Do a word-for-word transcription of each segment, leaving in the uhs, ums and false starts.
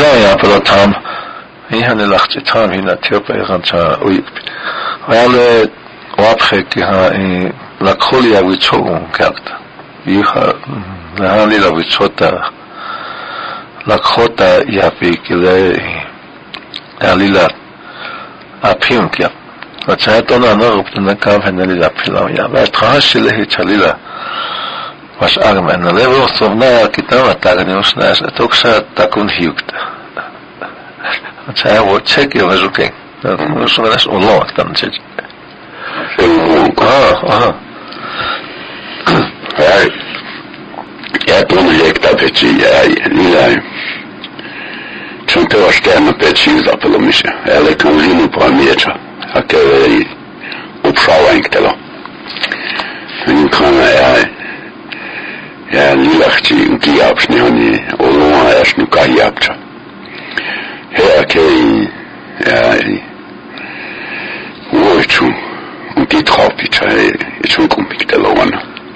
ya pero tam ihan lacht tam hina tiopa gancha uy ale waphe ki ha la kholia wichon kakta iha la ni la wichota la khota ya pe kile alila apion kia acha to na no na ka hanali la pila ya va trash le chalila was arme na levo sovna kitama taganios na toksa takun hiukta acha wo check yo azuke no so nas olo tam check ah ah ai ya to no lekta pechi ya lila Čante vaštena peči za pelomiše, ele kanzinu pamieča, ake veri upšavaink telo. Nikana ja, ja lilahči uki japšni oni, oluma jašnu kahi japča. He ake, ja, uoču, uki tchopiča, e čun kumpik telo wana.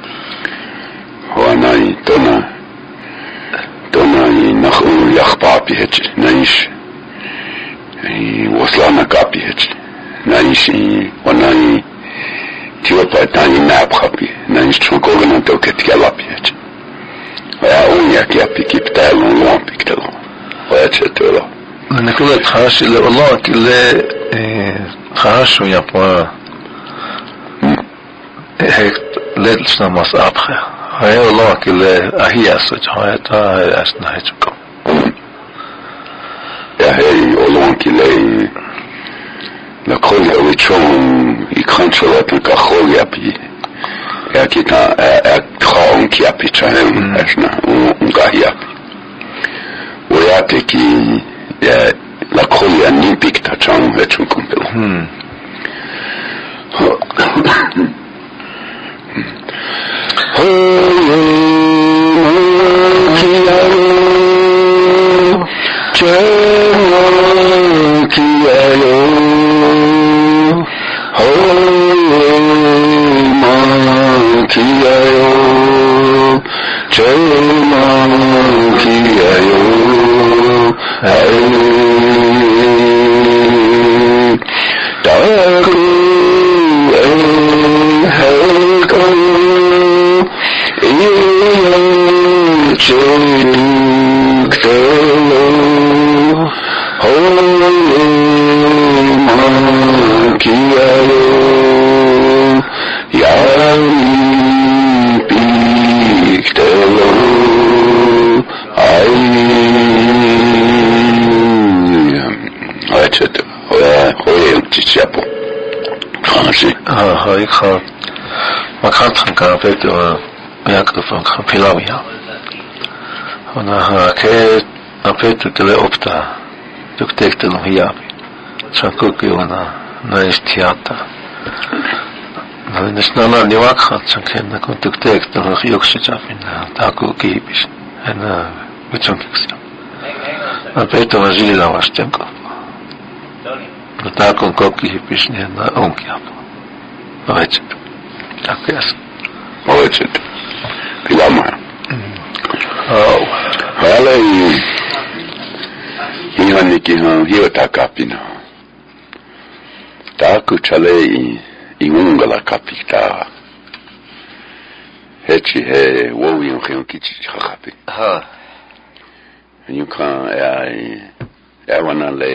Wana i tona, Tona i nahu yah papi hechi, naish i waslana kapi hechi, naish i wana i tiopa tani nap kapi, naish chunkogana toket kialapi hechi. Waya unya kiapi kiptalon luan piktalon, waya chetelo. Nikula thash ile Allah kile thash ya pa hekt ledlsna mas apkha. هاي والله كل هي أسج هاي تا أسنا هيجكم يا هاي والله كل لكل هو يشون يكنترولات كخول يبي يا كنا أتخاون كيابي تهم أسنا ونقاهي ويا تكي يا لكل يعني بيكتا تهم هيجكم بلو هاي خا ما كانت خنكا فيديو ياكل فنكا بيلاويا هنا ها كي أبيت كله أبتا تكتيك تلو هيابي شانكوكي هنا نايش تياتا نشنا نيواك خات شانكين نكون تكتيك تلو خيوكشي جافين تاكو كيبيش هنا بيتشونكيكسي أبيت وجيلي لواش تنكو تاكو كوكي هيبيش هنا أونكيابو Молодец. Так, ясно. Молодец. Пилама. Ау. Hala i ihan ikihan hiota kapina. Taku chale i i ungala kapita. Hechi he wowi un khion kichi khakapi. Ha. Yukan ai ai wana le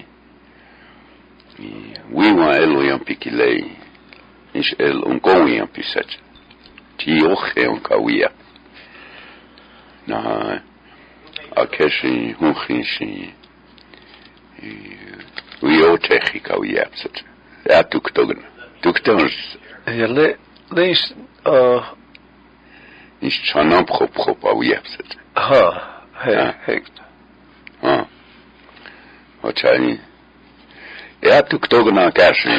i wi wa elo yon pikile. Is el un kowian pisach. Ti oche un kawia. Na akeshi hunchishi. Wi otechi kawia pisach. Ja tuktogen. Tuktons. Ja le lees uh is chanam prop prop awia pisach. Ha. He hekt. Ha. Ochani. Ja tuktogen akashi.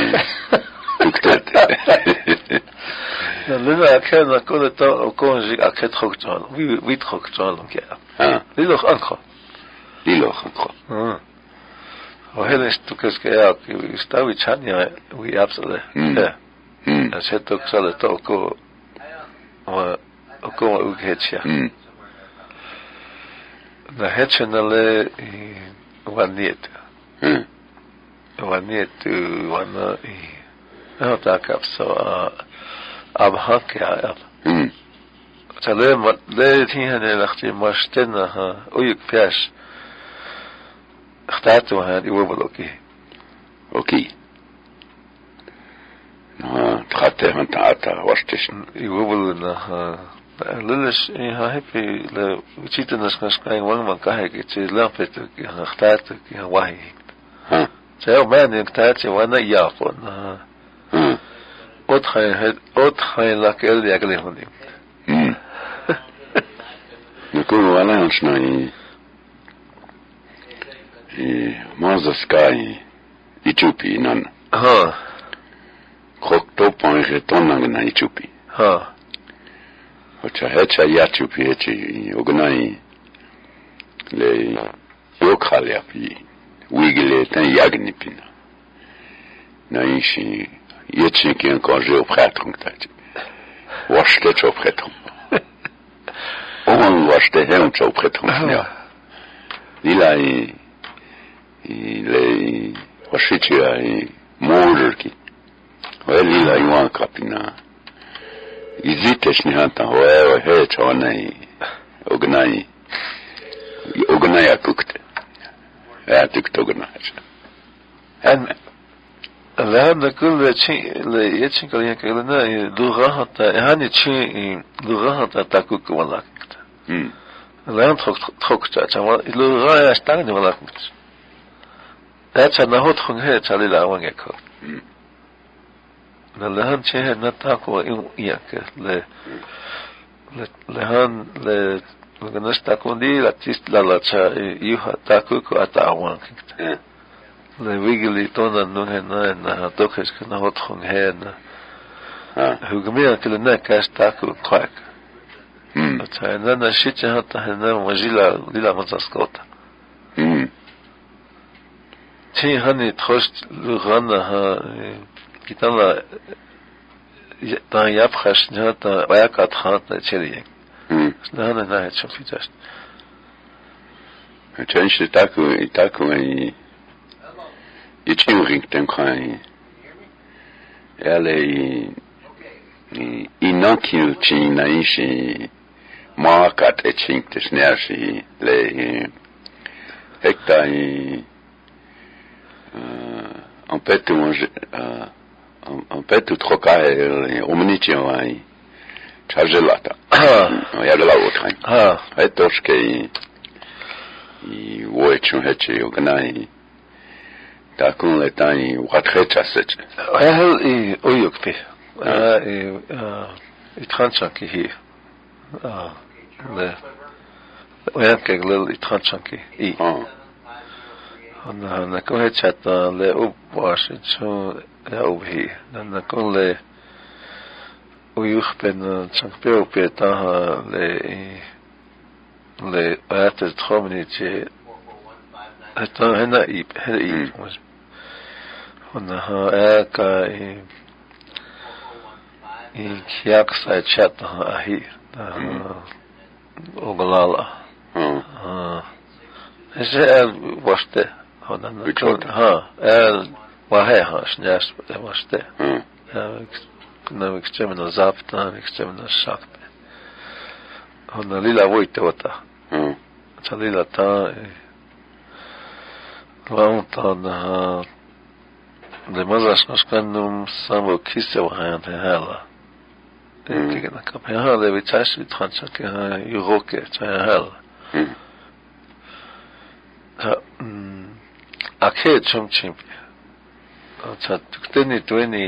لذا كان كل تو كونجي أكيد خكتان وي ويت خكتان كيا ها ليلوخ أنخا ليلوخ أنخا ها وهذا استوكس كيا يستوي تشانيا وي أبصله ها أشهد كسل توكو و وكو وكيتشيا ده هتشنله Vanietu. Hmm. Vanietu wana i. No takap so abhakia. Hmm. Tale le tihane lakhti mashtena ha uyuk piash. اختارت وهذه وبلوكي اوكي ها تخطى من تعطى واشتش يوبلنا للش ها هبي ل وتشيت الناس ناس كاين وين ما كاهي كي لافت كي اختارت كي واهي ها سيو ما نكتاتي وانا يافون ها ادخل ادخل لك اللي يقلهم امم نكون ولا نشناي Maza sky Ichupi nan. Ha. Kokto ponge tonang na Ichupi. Ha. Ocha hecha yachupi hechi ognai le yokhale api wigile tan yagni pina. Na ishi yechi ki encore je au prêtre ngtachi. Washte cho prêtre. On washte hem cho prêtre. Lila i le washichia i monjerki weli la yuan kapina izitesh ni hanta wewe he chonai ognai ognai akukte ya tiktognaj en لهذا كل شيء يتشين كلين كلنا لغة يعني شيء لغة تاكوك ولا كت لهذا تخك تخك تجمع لغة يشتغل ولا كت هذا نهود خنها تالي لا وانجكو لهذا شيء نتاكو إن ياك ل لهذا ل لغنش تاكون دي لا تيست لا لا شا يوها تاكوك أتاوان كت le wigili tona nunga na na dokes kana hot khong he na hu gmia kile na kasta ku kwak hm ta na na shit hata na wajila lila matsaskota hm ti hani trost lu gana ha kitala ta yapkhash hata wayaka tkhata cheli hm na na na het shofitast change taku taku ai Ichim ring ten kwai. Ele i inokil chin na ishi markat etching des nershi le hekta i en fait manger en fait trocar omnichi wai chagelata. Ya de la otra. Ah, etoske i woichu hechi ognai takun le tani watrecha sech ehel i oyukpi i i tranchaki hi ah le oyan keglel i tranchaki i ah na na ko hechata le ubwash chu le ubhi na ko le oyukpen chankpeo peta le le ates tromni che Esta hena i hena i was ona ha eka i i kiak sa chat ha hi oglala ha ese el waste ona ha el wahe ha shnyas waste ha na ekstremno zapta ekstremno shakt ona lila voite wata chalila ta Vamos de mazas nós quando sambo kisse o han hala. Que na campanha de vitas de trancha que e roque hala. A que chum chimp. Tá teni tweni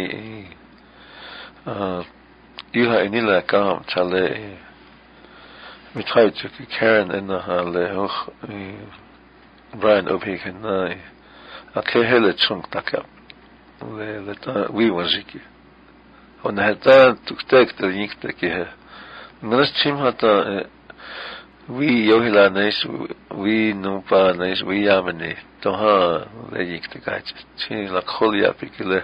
uh iha inila kam chale mit tryt que Karen in the hale hoch Brian ophiken nai a ke hele chunk taka le le ta wi wajiki on hata tuktek te nikte ke nas chim hata wi yohila nes wi no pa nes wi yamne to ha le nikte kach chi la kholia pikle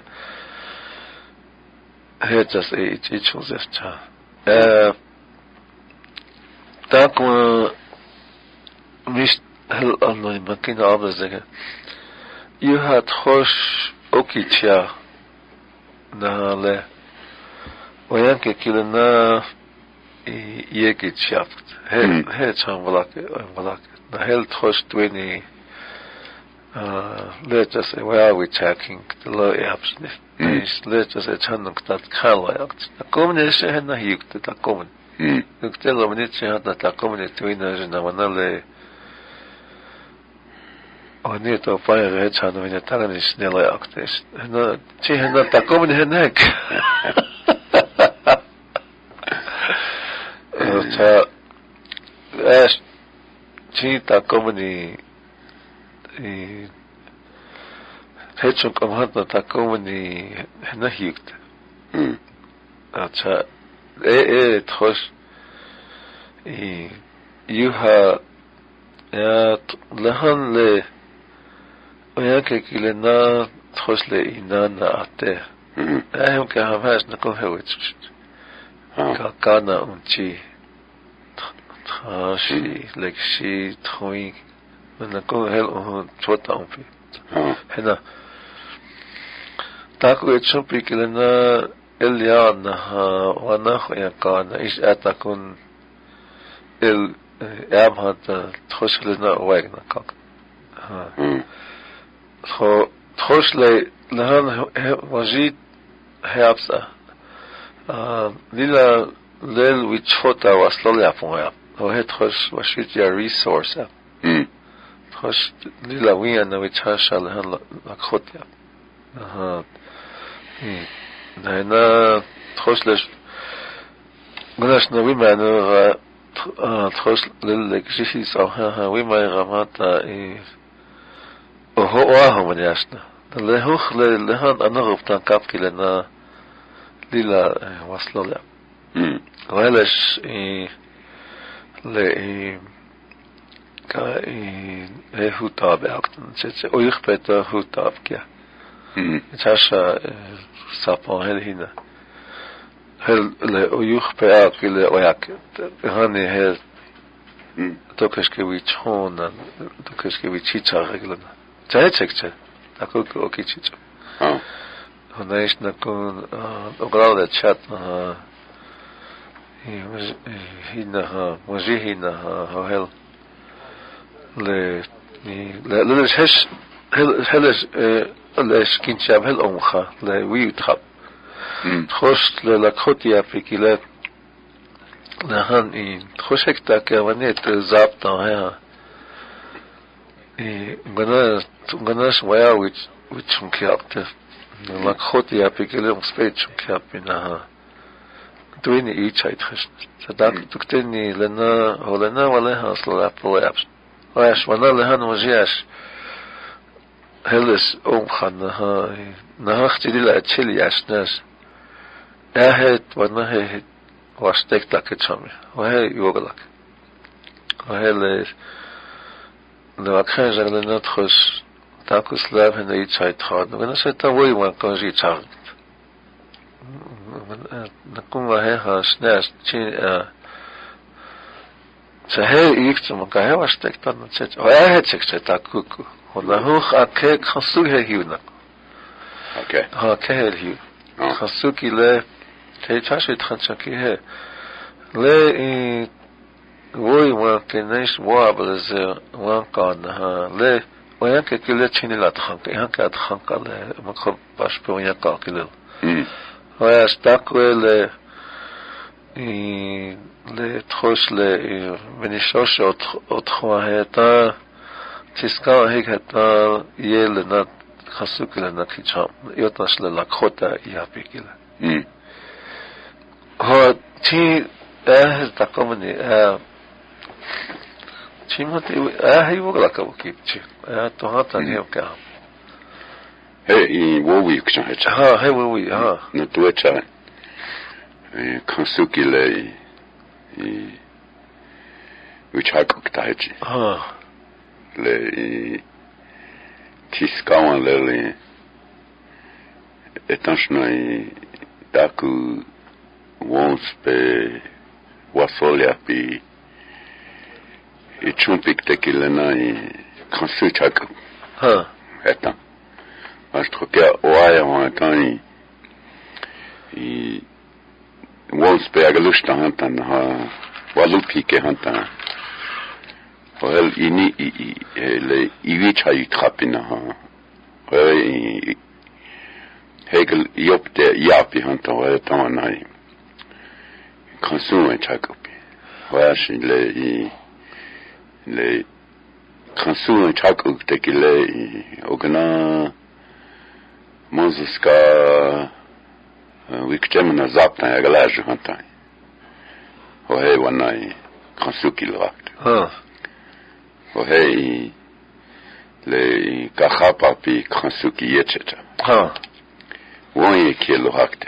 hetas e ich chuzesta eh ta ko mis hel anno in makina abzege you had khosh okitia na le oyanke kilena yeke chaft he he cham valake valake na hel khosh tweni uh let's say where we checking the low apps is let's say chanung tat khala yakt komne se hen na ykt ta komne ktelo mnie hat ta komne twina że na manale oni to fajne chanu mnie tak nie snelo yakt no ci hen ta komne henek ta es ci ta komne i hechon kom hat na takomni na hikt hm acha e e tkhos i yuha ya lahan le oya ke kilena tkhos le inana ate hm ahem ka havas na ko hewits ka kana unchi thashi lekshi tkhoi na ko hel on chota on fi hena tako etchopi kilena eliana wa nakhya kana is atakun el abhat thoslena wagna kak ha so thosle lahan wajid hayapsa lila lel with chota waslole apoya o het thos washit ya resource hm thos lila wiya na wichasha lahan lakhotya aha na thosles gnash na wima na thos lel lekshi sa ha wima ramata e oho oho maniasna le hoch le lehan anaruf tan kapkilena lila waslole hm walash e le ka e hutab akten sitze oich beter hutab kya hm tasha sapon hel hina hel le oich beak le oyak hani hel tokeske wi chona tokeske wi chicha reglana chaychekche akok okichicha ah honaish na kun ograo de chat na hina ha moji hina ha hel le le le hesh hel helish le skinchab hel omkha le wi trap khosh le lakhotia pikile le han in khoshekta ke vanet zapta ha e gana gana swaya which which chunkyapte lakhotia pikile umspet chunkyapina ha twini i chait khish sadak tukteni lena holena wala hasla aployaps واش وانا لهان وجياش هلس ام خنا هاي نهختي لا تشيل ياش ناس اهت وانا هي واستك لك تشامي وهي يوغلك وهي ل لو كان جرنا نتخش تاكو سلاب هنا يتشايت خاد وانا سيتا وي وان كونجي تشارد نكون وهي هاش ناس تشي شهر يكتم كهه واشتكتن نتش واه تشكت تاكوكو والله اكيك خصوك هيونا اوكي ها كهل هيو خصوك لا تيتاش تخنشكي هي لا وي ما كناش وابلز وان كان ها لا وياك كل تشيني لا تخنق هكا تخنق لا مخب باش بويا كاكل ويا استقبل i le trosh le venishosh ot otkhwa heta tiska hekata yel na khasuk le na khicham yotnash le lakhota yapikila hm ho ti eh takomni eh chimoti eh hiwogla kabukipchi eh to hata ne ka hey i wo wi kchan ha hey wo wi ha no tuecha Kansuki le i uchakuk taiji ha le i tiskawan le le etanshno i daku wons pe wasolia pi i chumpik tekilena i kansu chak ha eta mas troke oaya wa tani i wons pe agalusta hantan ha walupi ke hantan wel ini i le iwicha i trapina ha wel i hegel yopte yapi hantan wa tamanai kansu chak wel le i le kansu chak tekile ogna Mozska wiktemna zapna agalaje hantai o he wanai kansu kilwakt ha o he le kahapa pi kansu kiyecheta ha wonye kilwakt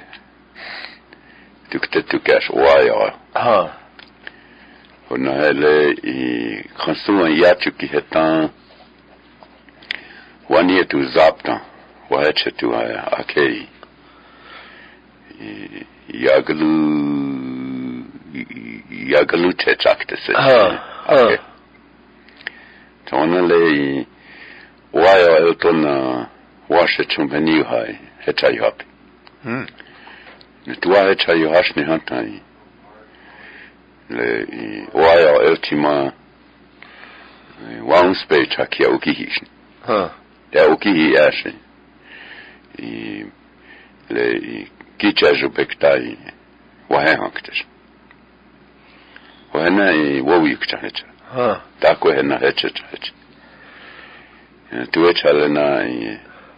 tukte tukash waya ha on hele i kansu yachuki hetan wani tu zapta wache tu akei yaglu yaglu chakte se ha tonale waya eltona washe chumbani hai hecha yap hm tu hecha yohashni hantai le waya eltima wanspe chakia ukihish ha der ukihi ashe i le kicha jupektai wahe hanktes wana i wowi kchahecha ha ta ko hena hecha hecha tu hecha lena i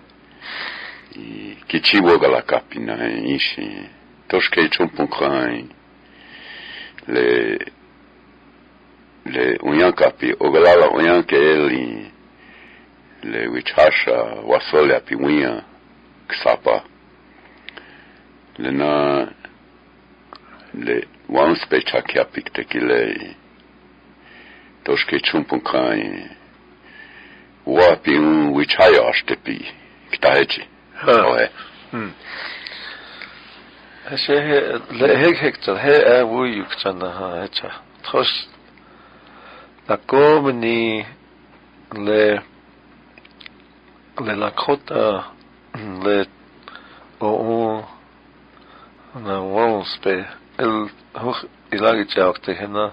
i kichi wogala kapina ishi toshke chumpun khai le le unyan kapi ogala unyan ke eli le wichasha wasole api unya ksapa le na le once pe chakia pikte kile toshke chumpun kai wapi un wichaya ashtepi ktahechi ha hm he le hek hekta he a wo yuktana ha hecha tros la komni le le la kota le o na wonspe el hoch ilagi chaukte hena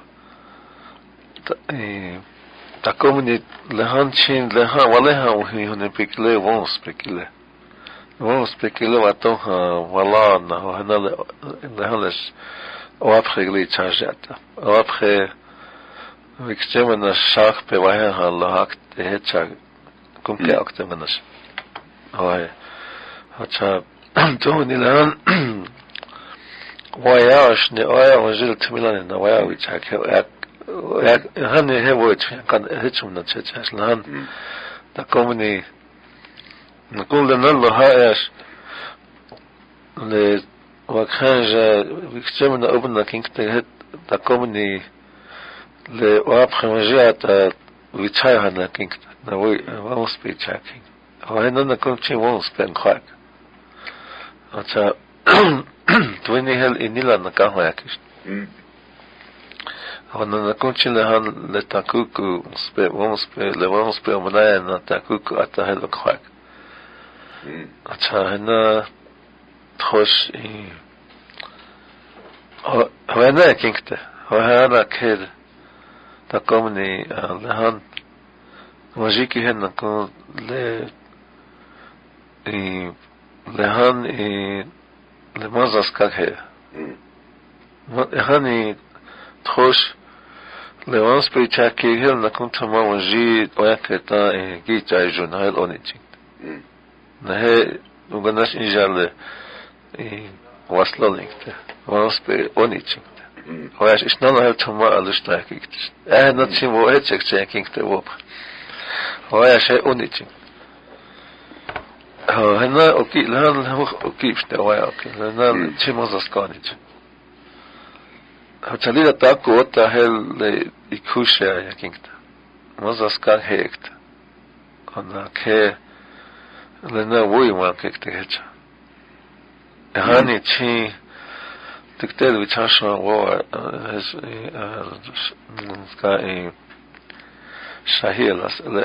ta komni le hanchin le ha wale ha o hi hone pikle wonspe kile wonspe kile wato ha wala na hena le hales o après gli chajata o après viktemena shach pe wahe ha la hakt hecha kumke aktemenas hoy hacha to nilan wayash ne aya wajil tmilan na waya wichak yak han he woch kan hechum na chechas lan ta komni na kul de nallo hayas le wakhanja viktemena obna kinkte het ta komni le wap khmajat wichay han kinkte na we won't be checking oh and then the coaching won't spend quite acha twini hel inila na kaho yakish ona na coaching le han le takuku spe won't spe le won't spe omana na takuku ata hel quite acha na trosh i oh hana kinkte oh hana kid ta komni le han Majiki henna ko le i le han i le mazas kakhe han i trosh le wans pe chaki hel na kunta ma waji oyaketa e gita journal onichi na he uganas injale i wasla linkte wans pe onichi hoyas isnana hel tama alista kikt eh natsim wo etsek checking te wo hoya shay onichi ho hena oki lan ho oki ste hoya oki lan chimos askanich ho chalida ta ko ta hel le ikusha yakinta mos askar hekt ona ke le na wo ma kekte hecha hani chi tiktel vichasha wo es ska e Shahilas le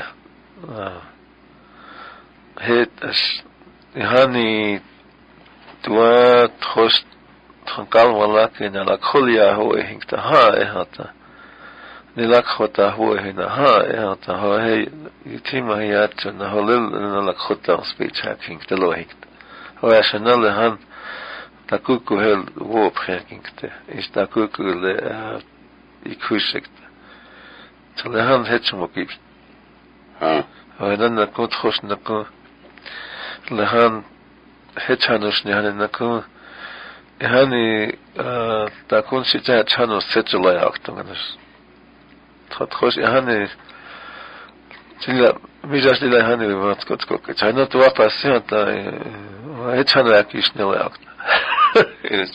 het as yani tua trost thankal wala ke na la kholia ho hinkta ha e hata nilak khota ho he na ha e hata ho he yitima yat na holil na la khota speech hacking de lo hinkta ho asna le han takuku hel wo prekingte is takuku le ikushekt tle han het mo kip ha ho dan na kot khos na ko le han het hanush ne han na ko hani takun sita chano setla yaktangas tot khos hani tilla mijas dila hani vat kot kot chano to pasenta het chano yakishne yakt es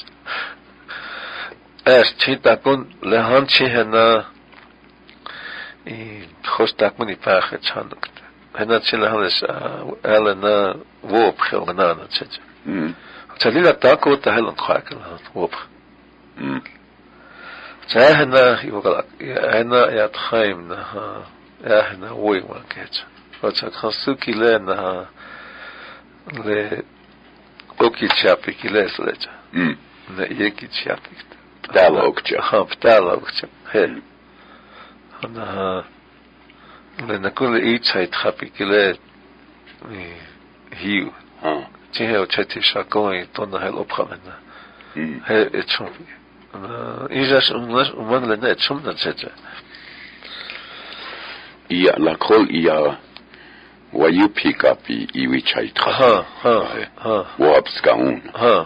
es chita kun le han chihna i khos takun i pakh chano hena chila hanes elena wo khilna na chach mm Chalila tako ta helan khakala wop. mm Chahna yugala ana ya thaim na ha ya hna woi wa kech. Ocha khasuki le na le oki chapi kile slecha. mm Na yeki chapi. Ptala okcha. Ha ptala okcha. He. Ana le na kule i chai chapi kile hiu. ha Tihe o chati shakoi tona hel opkhamena. mm He etchum. Ijas umlas umang le net chum na checha. ia la khol ia wa you pick up i i wi chai tra Ha ha ha wa abskaun ha.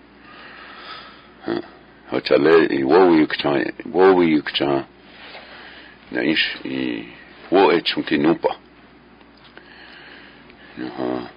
ho chale i wo wi kcha wo wi kcha na ish i wo e chunki nupa ha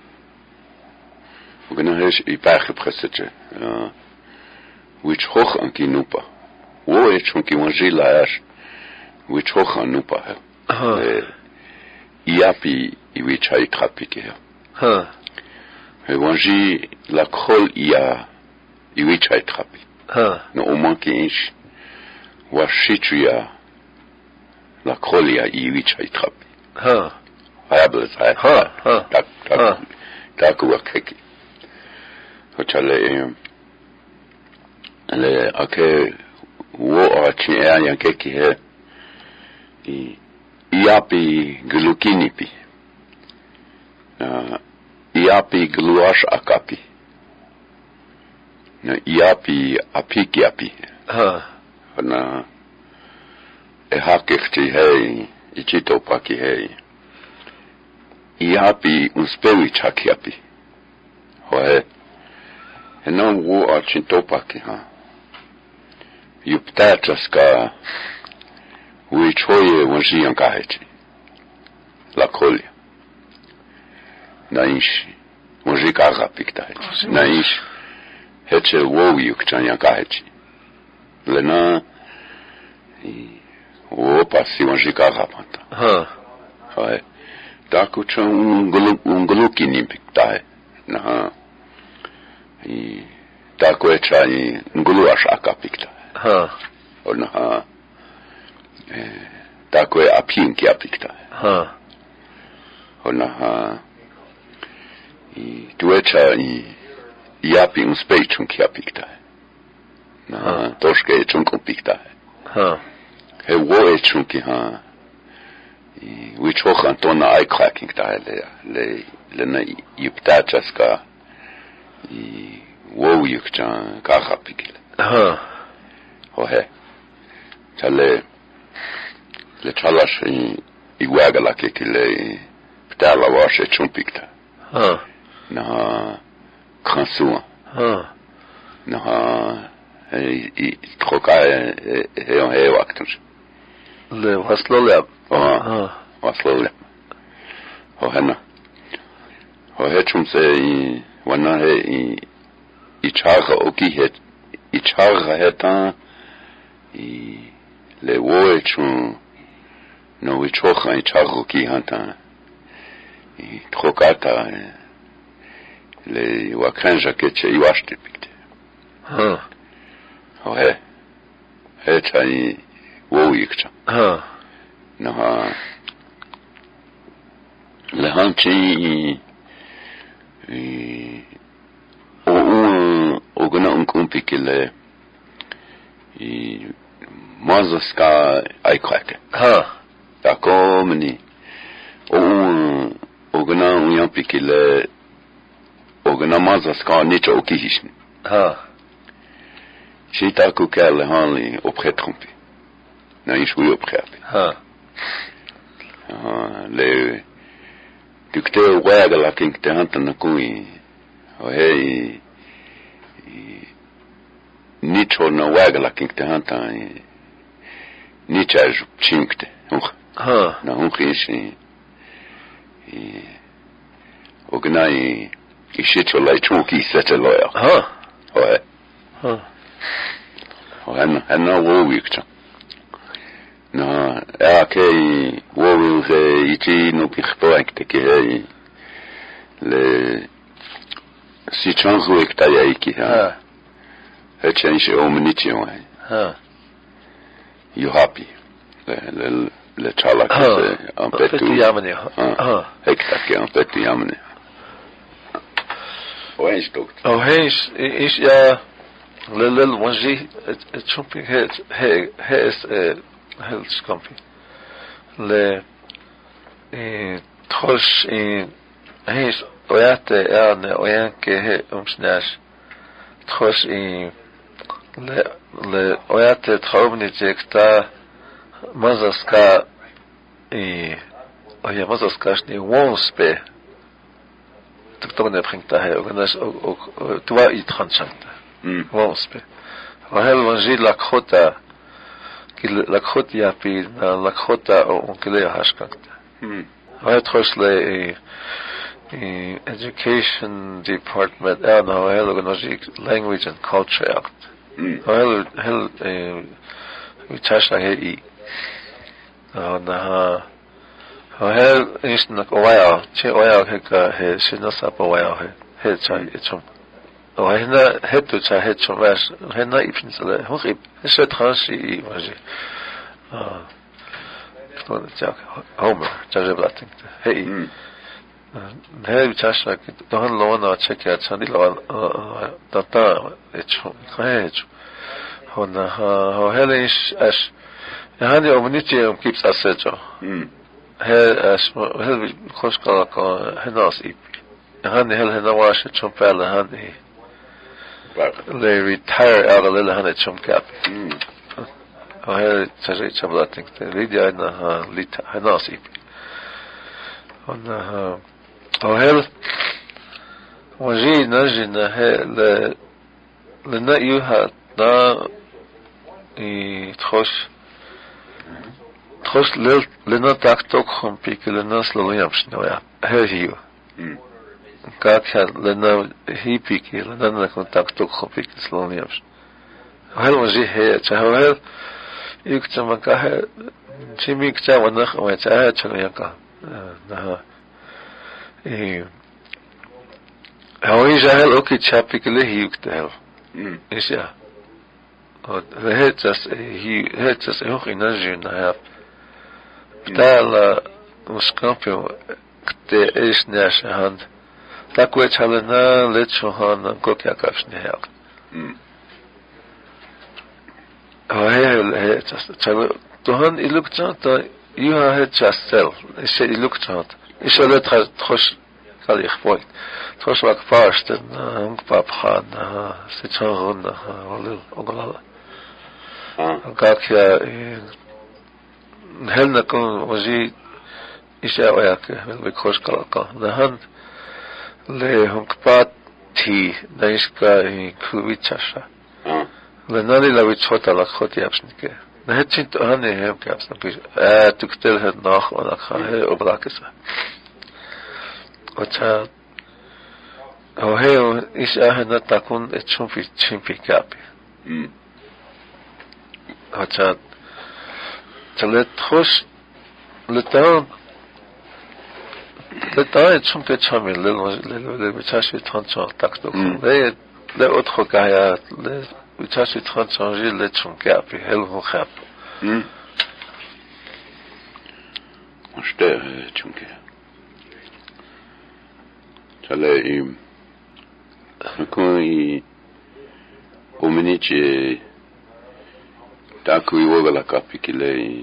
Ogna hesh i pakh presetje. Which hoch an kinupa. Wo e chunki manjila ash. Which hoch an nupa. Ha Iapi i which hay trapike. ha He wanji la khol ia i which hay trapi. ha No o manki ish. Wa shitria la khol ia i which hay trapi. ha Hayabels hay. ha ha Tak ha tak tak wa keki. Chale le ake wo a chia ya keki he i iapi glukini pi na iapi gluash akapi na iapi apiki api ha na e hakefti he i chito paki he iapi unspewi chaki api ho he E non wo a chintopaki ha. Yuptachaska wi choye wanji ankahechi. La kolya. Naish wanji kaga piktahechi. Naish heche wo yukchan yankahechi. Lena wo pasi wanji kaga panta. ha Hai. Taku chan ungulu unguluki nimpiktahe. Na i tako e chani ngulu ashaka pikta ha ona ha e tako e apinki apikta ha ona ha i tuecha i yapi un spechun ki apikta na toshke e chun kompikta ha he wo e chun ki ha i which hoch antona ai cracking ta le le le na yuptachaska i wo yukchan ka khapikil ha ho he chale le chalash i i wagala kekile ptala washe chumpikta ha na kransu ha na i i troka he on he waktus le waslole ha ha waslole ho hena ho he chumse i wana he i i chaga oki het i chaga heta i le woe chun no i chocha i chaga oki hanta i trokata le wakanja keche i washte pikte ha ho he he cha i wo ikcha ha no ha لهانشي او او gana un kumpi kile i mazaska aikwake ha tako mni o o gana un yampi kile o gana mazaska nicho okihishni ha shi tako kale hanli opre trompi na ishwi opre ha ah le dikte waga la kinkte hantana kui o hei nicho na waga la kinkte hanta nicha ju chinkte ha na hunkishi o gnai ishicho lai chuki sete loya ha o he ha o han han no wo wikcha na ja ke wo wil ge ichi no pichtoekte ke hei le si chanzo ekta ya iki ha e change o minichi o ha you happy le le le chala ke se un peu tout yamne ha ekta ke un peu tout yamne o een stokt oh hees is ja le le wanji het chomping het he he is heel skampi le e trosh e hees oyate erne oyanke he umsnash trosh e le le oyate traubni jekta mazaska e oya mazaska shni wonspe to ne bringt daher ognas og toi i tranchant wonspe rahel wanji la khota kil la khotia pi la khota on kile hashkakta hay trosle education department and how language and culture act hel hel we tasha he na hel is na oya che oya ka he sinasa pa oya he he chai ichum o hena hetu cha he chumas hena ipnsale hochib es transi waje ah to tak homer tajablating hey he tasha don lona chekya chani lona tata ichum khaech hona ha helish as yani omniti um keeps asecho he as he khoshkala ka henas ip hani hel hena wash chumpala hani they retire out a little hundred chum cap oh he taje chablating the video na ha lita henas ip on ha oh hel waji najina he le le na yuha na i trosh trosh le le na tak tok khum pikle na sloyam shnoya he hiu как le na hi pikle na na kontakt tok khum pikle sloyam hel waji he cha hel ik tsama ka he chimik cha wana khwa cha cha yaka na e Hoi jahel ook iets heb ik lehiuk te hel. Is ja. We het as he het as ook in energie na heb. Betala ons kampio te is nash hand. Tak weet halen na let zo han kok ja kafs ne hel. Hoi het as tjalo to han iluk tsata you het just self. Is iluk tsata. Is het trosh kal ich point. Trosh wak fast en pap khan se tsaron walil ogala gak ya hel nakon waji isha wayak be khosh kalaka dahan le hunkpat thi daiska kuvichasha le nali la vichota la khoti apsnike nahchit ane hem kapsna pi a tuktel het nach ona kha oblakesa ocha oh hey is ahna takun etchum fi chimpi kapi ocha tlet khosh le temps le temps etchum ke chamil le le le bichashi trente ans takto le le autre kaya le bichashi trente ans le chum kapi hel ho khap hm ster chumke Tale Kui Ominici Taku Iwoga Capicile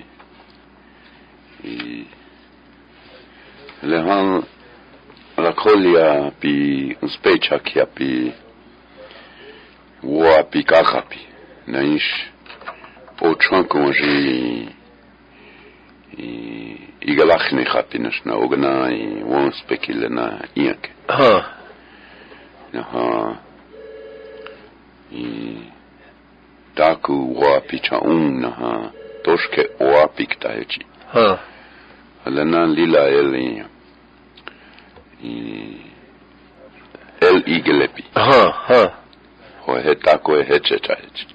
Lehan la colia pi un specia che api wa pi kahapi naish po chonkonji i igalachne happiness na ogna i won spekile na iak ha ha i taku wa pi chaun ha toshke wa piktaechi ha alana lila eli i el igelepi ha ha ho heta ko hechecha hech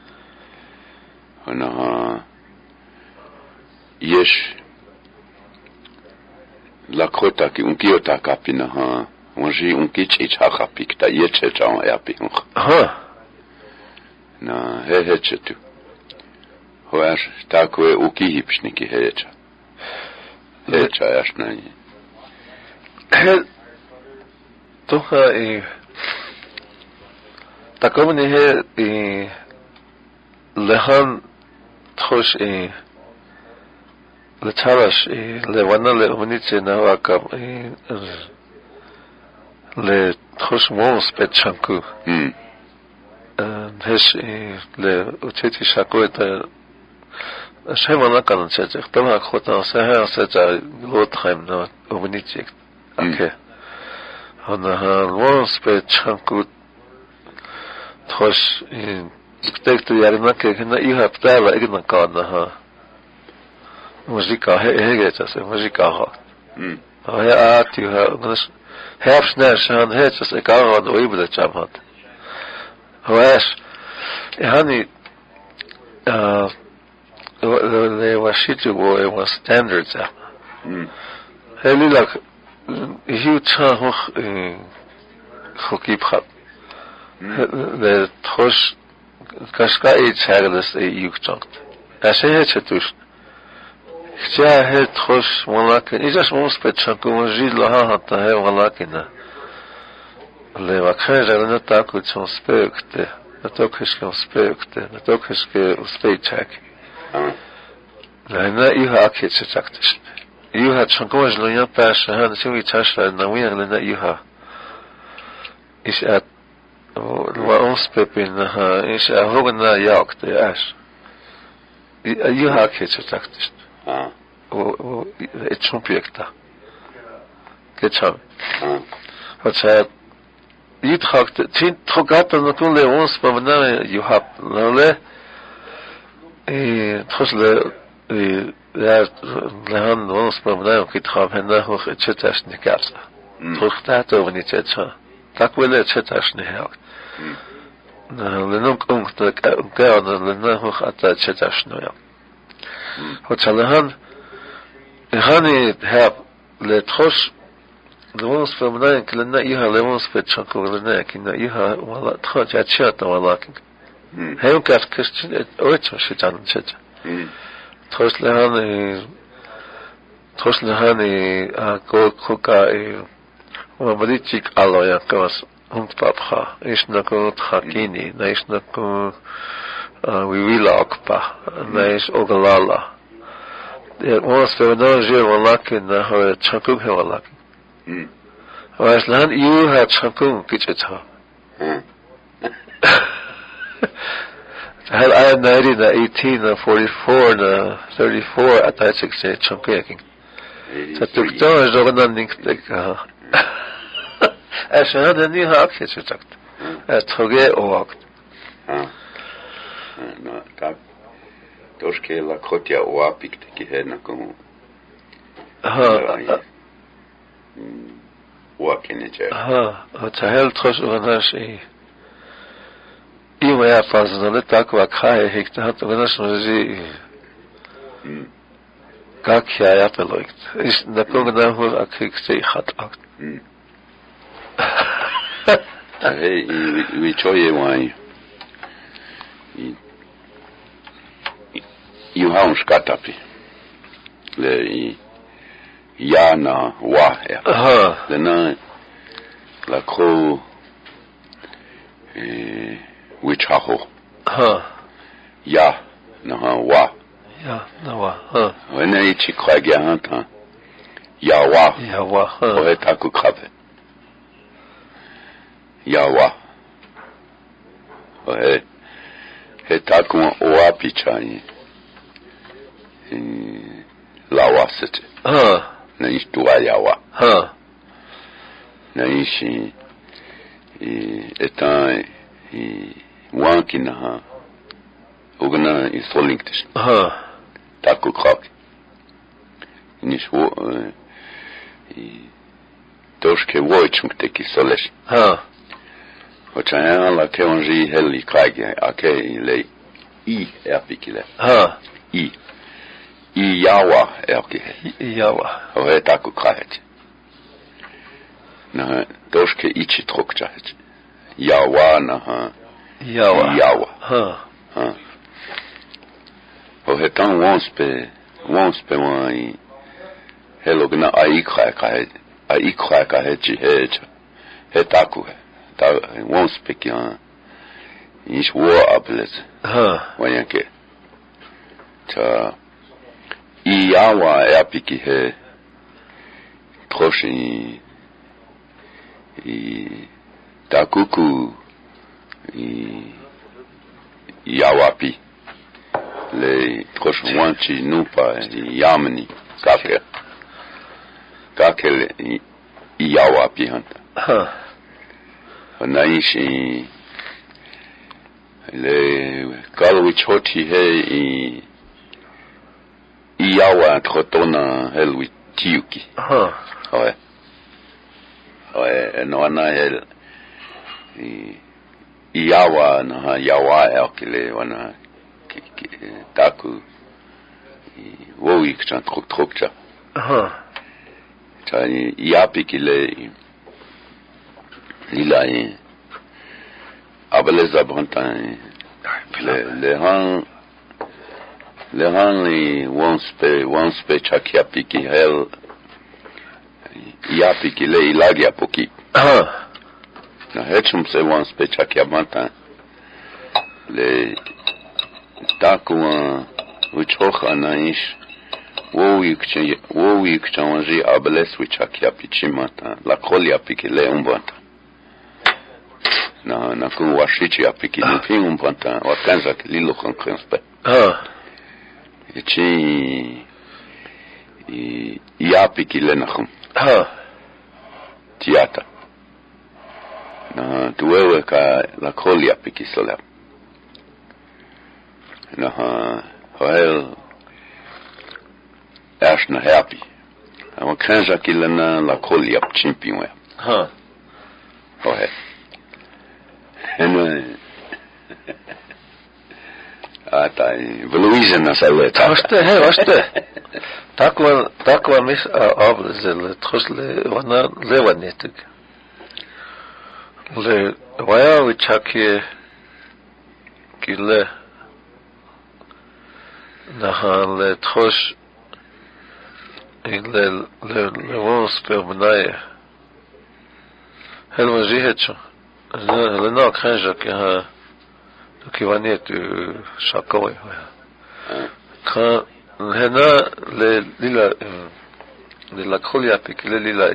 ona yesh la kota ki unki ota kapina ha onji unki chicha kapikta yechecha on yapi ha na hechetu ho ash ta ko uki hipshniki hecha hecha ashna Hel toha e takomni he e lehan trosh e le tarash e le wana le unitse na waka e le trosh mons petchanku hm hesh e le ucheti shakoeta shema kan chete tama khota sa ha sa ta lot khaim na unitse Okay. On the one spare chunk with Tosh in Stek to Yarinaka, you have Tala Ignakana, Muzika Hegetas, Muzika Hot. hm I art you have half snash and heads as a car on the way with the chamhat. However, honey, uh, they were shitty boy was standards. hm Heli like. Hiu cha hoch khokib khab le trosh kashka e chaglas e yukchakt ashe he chatush kya he trosh walakin ijas mos petchanku monji laha hatta he walakin le vakhaja na taku chon spekte na to kishke spekte na to kishke uspechak la na iha akhe chaktish You had Chango's Loyan Pasha, and the Sui Tasha, and the Wian and that you have. Is at Waons Pepin, is a Hogana Yak, the Ash. You have kids attacked. ah It's Chumpiecta. Get some. ah What's that? You talked, Tin Togat and the Kunle once, but now you have Lole. Tosle. Daar lehan ons probleem kit khab henda ho chetash nikarsa tokhta to ni chetcha tak wele chetash ni hak na lenok ung tak ga na lena ho khata chetash no ya ho chalahan hani hab le trosh ons probleem klena iha le ons petchako lena kina iha wala tkhja chata walakin hayun kas kistin ocho shitan chetcha Trosh lehan Trosh lehan a go kuka e Mabadichik aloya kawas hunt papha isna ko khakini na isna ko wiwila akpa na is ogalala der was for no je walakin na ho chakuk he walakin hm was lehan you have chakuk kicheta Hal I ninety na eighteen na forty four na thirty four at that six eight chunking. So took down is over nothing like uh as I had a new house it's attacked. At Toge or ah no tak toshke la khotia wa pikte ki he na ko ha wa keneche ha at hel trosh onashi Ima ja fazno takva kaj hekta hat venašno ži kak ja ja peloikt is na kogna ho akik se hat akt hey we choye wai you haun skatapi le ja na wa ha le na לקחו ויצ'חו יא נה ווה יא נווה ונה איצ'י קרגיה הנטה יא ווה יא ווה וה תקו קרבה יא ווה וה תקו ווה פיצ'אי לאווה סטה נאיש דואה יא ווה נאיש etan i wanki na ha ogna i solingtish ha tako krak ni shwo i toshke woichung teki solesh ha ochana la ke onji heli krage ake le i erpikile ha i i yawa erke i yawa o tako krak na toshke ichi trokcha yawa na ha yawa yawa ha ha o hetan once pe once pe wai helogna ai kha kha ai kha kha hechi hecha hetaku ta once pe kya ish wo aples ha wanyanke ta i yawa apiki he troshi i takuku i yawapi le troshwanchi nupa i yamni kake kake le i yawapi hanta ha naishi le kalwi choti he i i yawa trotona helwi tiuki ha ouais ouais no na el i yawa na yawa erkele wana taku i wo ik chan trok trokcha aha tani yapi kile lila i abeleza bantan le le han le han i once pe once pe chakia piki hel yapi kile ilagi apoki aha na hechum se once pe chakia bantan le taku uchocha naish wo ikchen wo ikchen ji abeles wichakia pichimata la kolia pikile umbanta na na ku washichi apiki no pin umbanta wakanza lilo khanspe ah ichi i yapiki lenakhum ah tiata na tuwewe ka la kolia piki sola na ha well Ash na happy. I'm a kanza kilana la kolia champion. Huh. Go ahead. And uh I Louise na sale. Waste, hey, waste. Takwa takwa mis abzel trusle wana lewanetik. Le waya wichaki kile na le trus le le le vos per bnaye hel wajihetcho le no khanja ke ha ki vanet shakoy kha hena le lila le la kholia pe ke le lila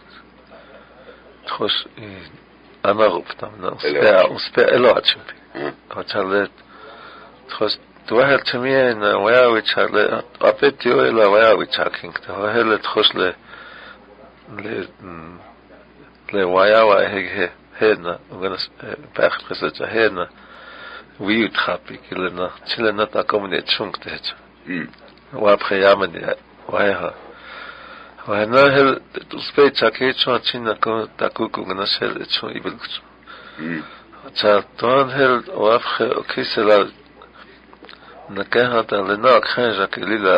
khos amarup tamna uspa uspa elotch qatale khos توهل تمين وياوي تشارل أبيتي ولا وياوي تشاركينج توهل تخش ل ل ل وياوي هيك هنا وغنس باخ خسرت هنا ويو تخابي كلنا تشلنا تاكمني تشونك تهج وابخي يامني وياها وهنا هل تسبي تشاكي شو تشينا كون تاكوكو غنس هل شو يبلكش تشارتون هل وابخي كيسلا نكهت لنا خنجة كليلا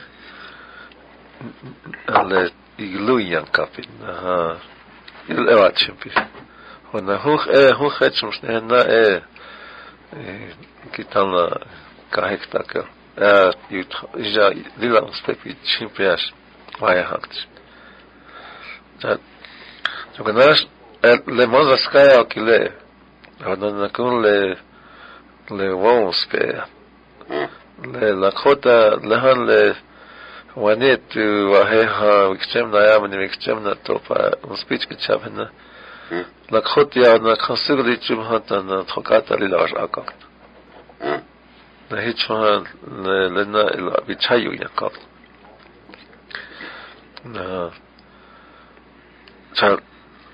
على يغلويان كابين ها الأوقات شمبي هنا هو إيه هو خدش مش هنا إيه كتانا كهيك تاكل آه يتخ إجا ليلا مستبي شمبياش ويا هاكتش جات جوكناش le mozaskaya kile ona nakun le le wonspe le lakota lehan le wanet waheha vikchem na yam ni vikchem na topa uspich kichavna lakot ya na khasirli chumhata na thokata lilash akak na hichwa le na ila bichayu yakak na cha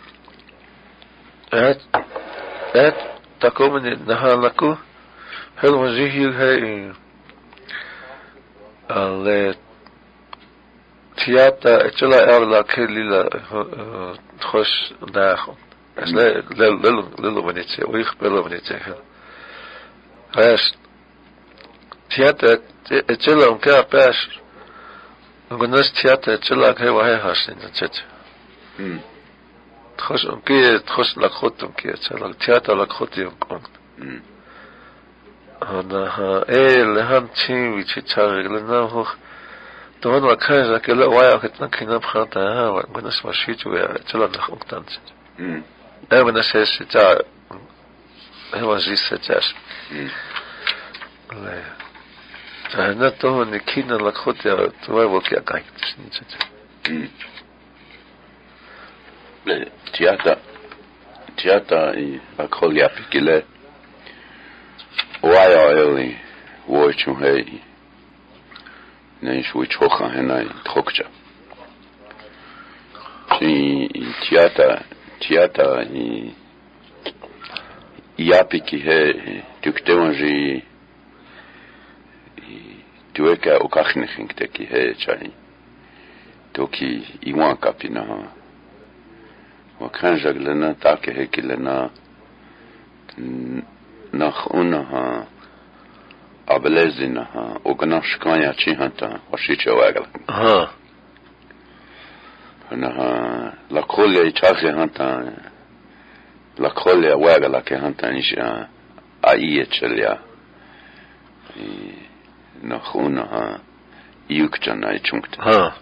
et et takomni nahalaku hel wajihi hay ale tiata echla erla kelila khosh dakhon asla lelu lelu venitse ويخ belo venitse has tiata echla unka pas ungonas tiata echla hay wahe hasin chet hm khosh unki khosh la khotum ki echla tiata la khotim kon hm ana ha el ham chin wichi charglena ho دون وكان ذاك لا ويا كنت كنا بخاطها ونس مشيت وتلا نخطنت امم انا نسيت تاع هو زي ستاش لا انا تو نكينا لخوت يا تو وكي اكاي امم لا تياتا تياتا اي اكل يا بكله ويا الي وچو هي نيش ويتشوخا هنا تخوكجا شي تياتا تياتا يابيكي هي تكتونجي توكا اوكاخنخينك تكي هي تشاي توكي ايوان كابينا وكان جاغلنا تاكي هيك لنا نخونها abelezina ogna shkanya chihanta washiche wagal ha na la kolle ichache hanta la kolle wagal ke hanta nisha aiye chelia na khuna yukchana ichunkt ha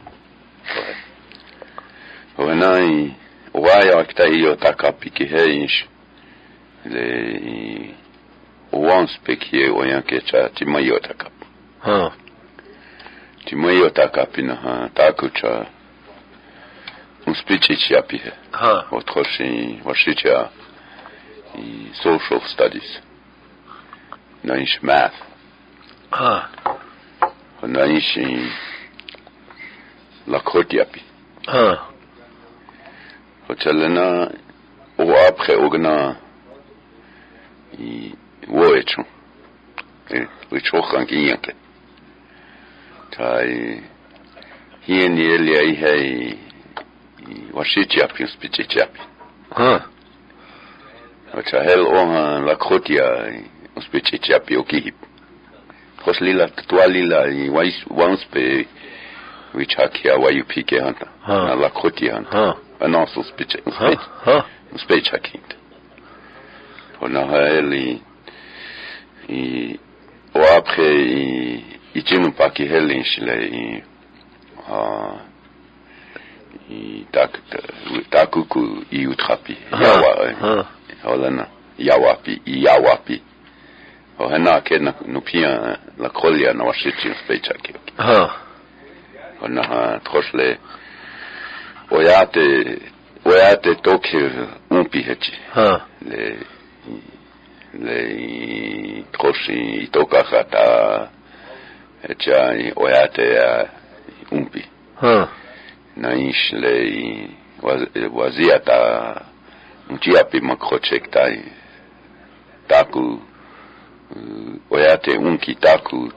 wenai waya aktai takapiki heish le once pekie oyanke cha timayota kap ha timayota kapina ha takucha uspichi chiapi ha otroshi washicha i social studies naish math ha naish la kotiapi ha hochalena o après ogna i woechu wichokan kiyanke tai hieni elia i hei washichi api spichichi api ha wacha hel oha la khotia spichichi api okihip khos lila twa lila i wais once pe wichakia wayu pike hanta na la khotia hanta anaso spichi ha ha spichakint ona heli i o après i i tinu paki helin shile i a i tak takuku i utrapi yawa holana yawapi i yawapi o hana ke na nupia la kolia na washichi spechaki ha ona ha trosle oyate oyate tokir umpi hechi ha le le troshi toka khata echai oyate ya umpi ha naish le waziata mchiapi makrochektai taku oyate unki taku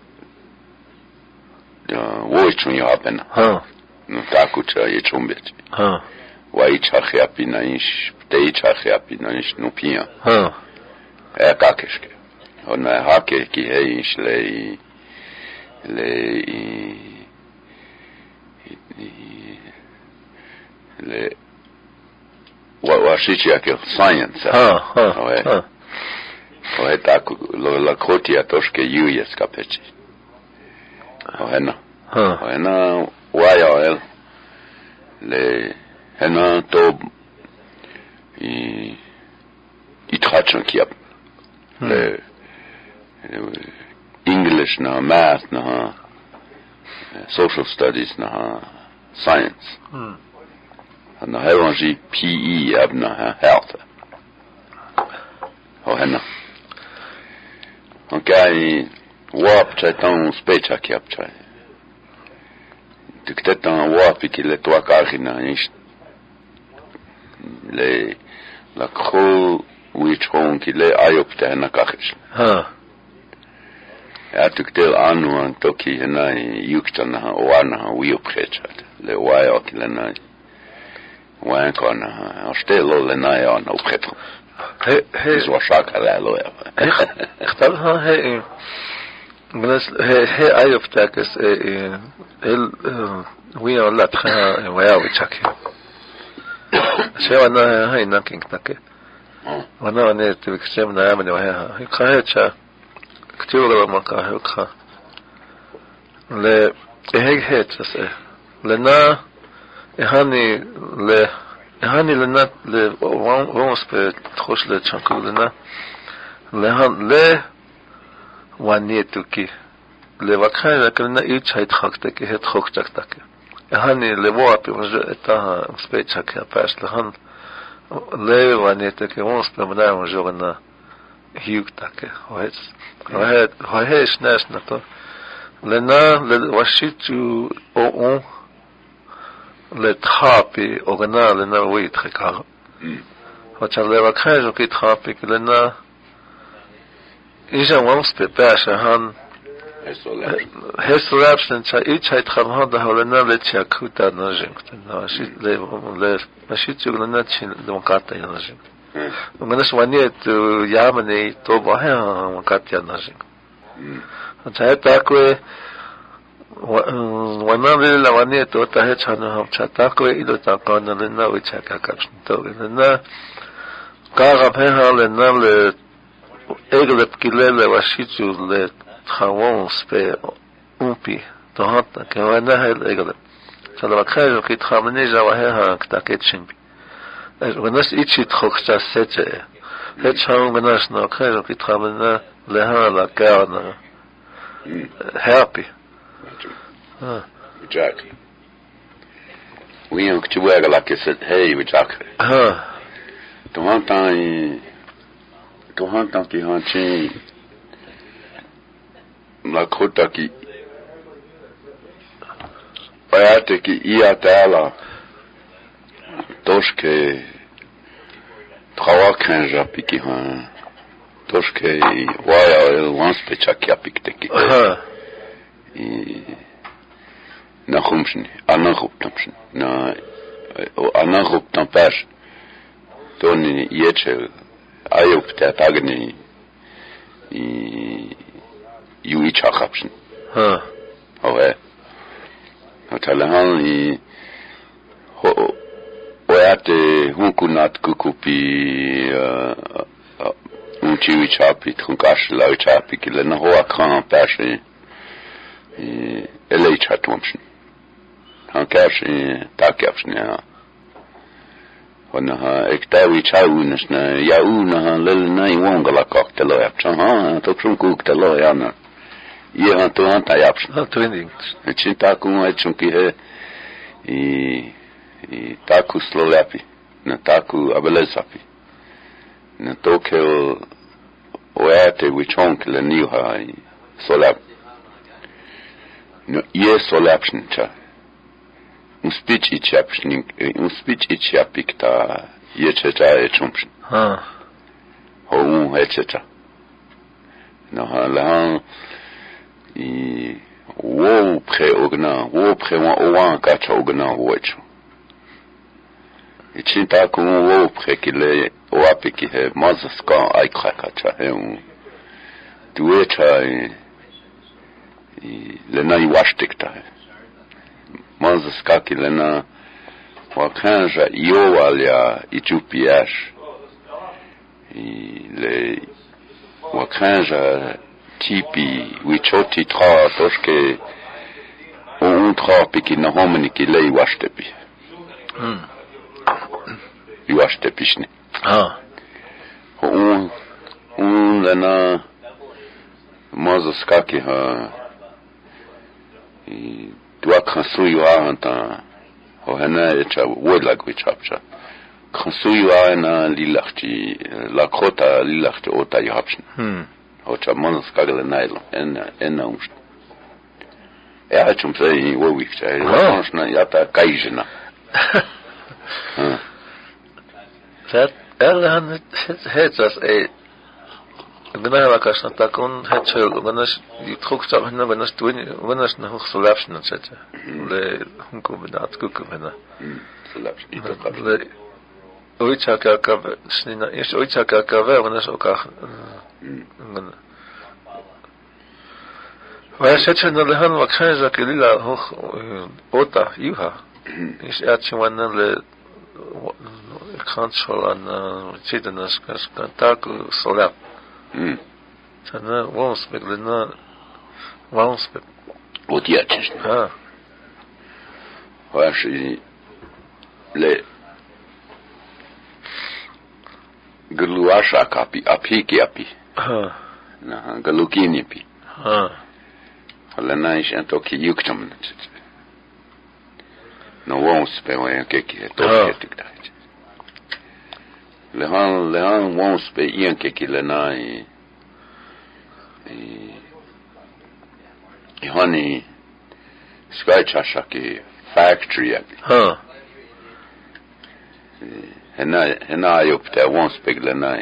woichun yapena ha no taku cha yechumbet ha waichachi api naish teichachi api naish nupia ha é kakeshke ona hake ki heish le le le wa washichi yake science ha ha oe oe taku lo la kotia toshke yuyes kapechi oena ha oena waya el le hena to chunky up. Le English na math na social studies na science. Na heronji P E ab na health. Oh henna. Okay, wap chai ton speech aki up chai. Diktetan wap ki le toa karina ish. Le la kho which hon ki le ayop te henna kachish. Ha. Ja diktel anu an toki henna yukta na oana ha wiop khechat. Le wayo ki le na. Wayan kona. Ostelo le na ya no khetro. He he is washak ala lo ya. اختارها هي بس هي هي أيوب تاكس ال ويا ولا تخا ويا ويشاكي شو أنا هاي ناكين تاكي وأنا أنا تبكسم نعمل وياها هي كهيتشا كتير ولا ما كهيو كها ل هيك هيتس لنا هاني ل هاني لنا ل وانس بتخش لتشانكو لنا لهان له وانيتوكي لوكان لكن ايش هيتخكتك هيتخكتك هاني لوابي مجتا سبيتشك باش لهان له وانيتوكي ونس بمنا مجونا هيوكتك وهيت وهيت وهيش ناس نتو لنا لوشيتو او لتخابي اوغنا لنا ويتخكا وتشال لوكان كي تخابي لنا إذا وانس بباشا هان هسه لابسن تا إيش هيتخم هذا هولنا لتشا كوتا نجم كتنا شيء ل ل ماشي تقول لنا تشين دمقاطع نجم ومناش وانيت يامني توبا ها مقاطع نجم تا تاكو وانا للا وانيت وتهت هنا هم تاكو إذا تاكونا لنا ويتشاكا كابشن تو لنا كارب ها لنا ل اغلب كلله وشيتو لتخوانس به امبي تهاتا كوانا هاي الاغلب فلو كاجو كي تخامني جواها كتاكيت شمبي وناس ايتشي تخوكتا سيتي هيتش هاون وناس نو كاجو كي تخامنا لها لا كارنا هابي ها جاك وين كتبوا على كيسد هاي وجاك ها تمام तो हाँ ताकि हाँ चीं लाखों ताकि आयाते कि इया ताला तोश के थवा खंजा पिकी हाँ तोश के वाया वांस पे चाकिया पिकते की हाँ ना खुमशनी आना खुब तमशन ना आना खुब तंपाश तो नहीं ये चल Ayop dat agni i yui chakapsen. Ha. Oh eh. Atalahan i ho oate hunkunat kukupi un chiwi chapi trunkash lau chapi kile na hoa kran pashe i elei chatumsen. Han kash i takyapsen ja. ونها اكتاوي تشاونسنا ياونها للناي وونغلا كوكتلو يابشان توكشون كوكتلو يانا يها تو انت يابش ها توينينغ تشين تاكو اتشونكي هي اي تاكو سلولابي نتاكو ابلزابي نتوكو وياتي ويشونك لنيوها سولاب نو يه سولابشن تشا un speech ichapshning un speech ichapikta yechecha echumshn ha ho un hechecha no hala i wo pre ogna wo pre wa owan kacha ogna wocho ichinta ku wo pre kile o apiki he mazaska ai kacha he un duecha i lena i washtikta Manzaska kilena wakanja iowalia ichupiash le wakanja tipi wichoti tra toshke un tra piki na homini ki le iwashtepi hmm iwashtepishne ah un un lena mozaskaki ha i dua kansuiwa anta o hana echa wodlag wichapcha kansuiwa na lilachti la kota lilachti ota yhapchen hm o cha mozaskagi lenailo en en uns ja chum sei wo wi sei na yata kaijna Zet elhan het as e gnawa kasna takon het chel ganas die trok zag na ganas doen ganas na hoch solapsn zet le hunko bedat kukena solapsn le oitsa ka ka snina is oitsa ka ka ganas ook ach gan wa zet na le han wa khaza kelila hoch ota yuha is atchwan le control on chitanas kas kantaku solap hm sana wons beglena wons be odiatch ha washi le gluasha kapi apiki api ha na galukini pi ha halana is antoki yuktam no wons be wa keki to ketik le han le han wons be ien keki le nai i i hani sky chashaki factory api ha hena hena yup te wons be le nai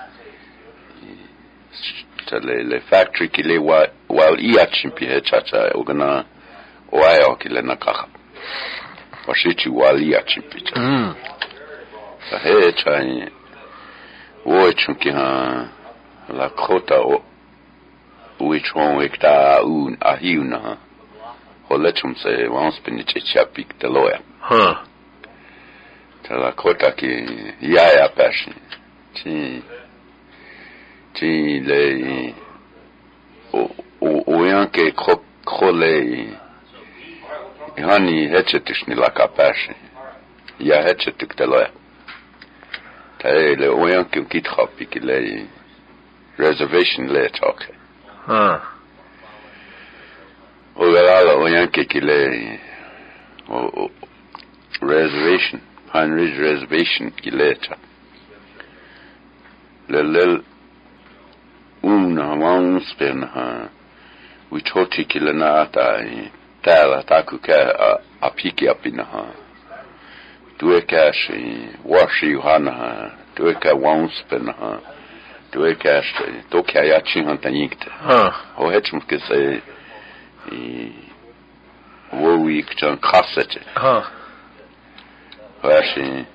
le le factory ki le wa wal iachim pi chacha ogana oayo ki le nakha washichi wali achipita mm sahe chai wo chunki ha la kota o which one ekta un ahiuna holechum se wons piniche chapik de loya ha ta la kota ki ya ya pashi ti ti le o o o yanke kro krole hani hecetish ni la kapashi ya hechetik teloya taile oyan ki kit khapi ki le reservation le choke ha o gala oyan ki ki le o reservation Heinrich reservation ki le cha le le una wan sperna we choti ki le nata täällä takuka apiki apinaha tueka shi washi hana tueka wanspenaha tueka shi tokia ya chinhantanikte ha ho hechum ke se i wo week chan kasete ha washi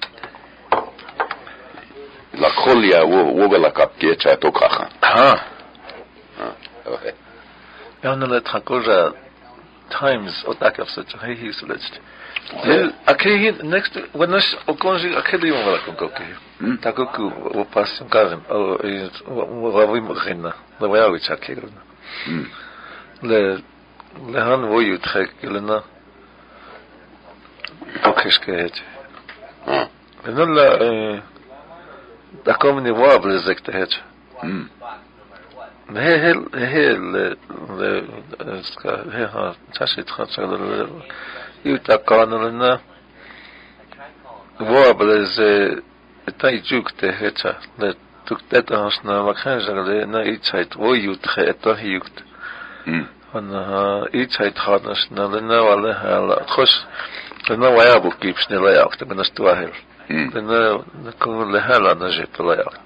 la kolia wo wo la kapke cha tokaha ha ha okay yana le trakoja times otakaf such a he is let's le akhi next when us okonji akhi yom wala konkoki takoku o passion karen o o vavi mkhina le vayawi chakiruna le le han wo yu trek lena okeshket ha le la da komni wable zekte het hm هل هل ska ha tashit khatsal yutaqan lana wobbles tayjukte hecha le tukteta hasna vakhanjale na ichait wo yutche eto yukt hm ana ichait khanasna lana wala hala khos lana waya bukibs ne la yaqt min astuahel lana nakun le hala najit la yaqt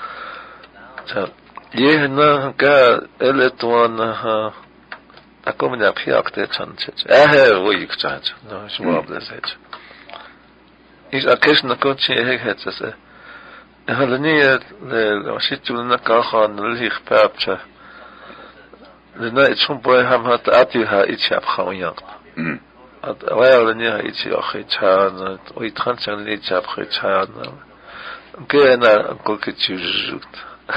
يهنا كا الاتوانا أكو من أبيك تتشانش أه ويك تشانش ناش ما بلزج إيش أكيش نكون شيء هيك هتسه هلني لوشيت لنا كاخان اللي خبابشه لنا إتشون بوي هم هات أتيها إتشاب خويان hm ويا لنا إتشي أخي تشان ويتخنش لنا إتشاب أخي تشان كأنا أقول كتشوجت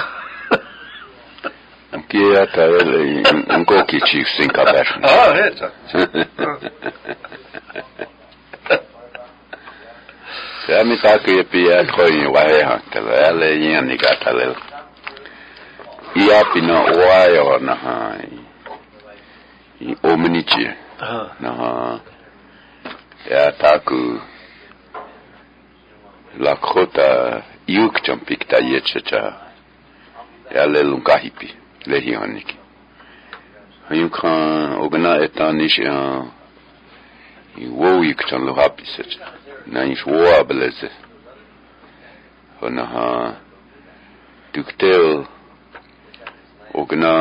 Kia taele ngoki chief sinka bash. Ah, heta. ya mi ta ke pia khoi wa ha ta la le yin ni ka ta le ia pina wa yo na ha i omnichi na ha ya ta ku la khota yuk champik ta yecha ya le lunga hipi le hioniki yuk kan ogna etanish i wo yuk chan lo hapi secha na ish wo abeleze ona ha duktel ogna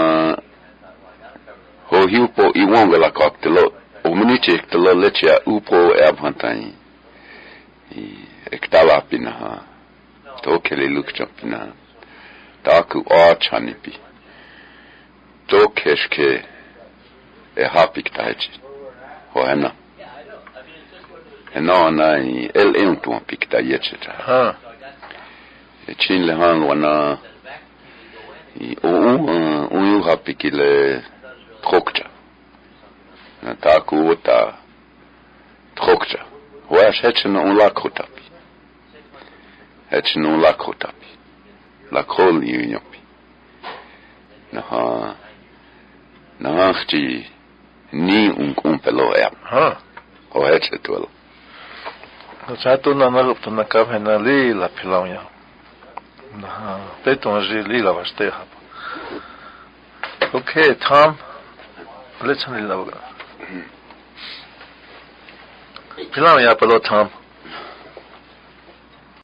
ho hiupo i wonga la koktelo o miniche ktelo lecha upo abhantani i ektala pina ha to kele luk champina taku a chanipi to keshke e hapik tachi ho hena hena na el entu pik ta yecha ha e chin le han wana i o o u hapik le trokcha na taku ta trokcha ho ashetchen on la kotapi etchen on la kotapi la kol yunyopi na ha na achti ni un kumpelo ya ha o etche tuel no chato na na to na ka na li la pilaunya na ha peton je li la vaste ha okay Tom let's handle la pilaunya pelo Tom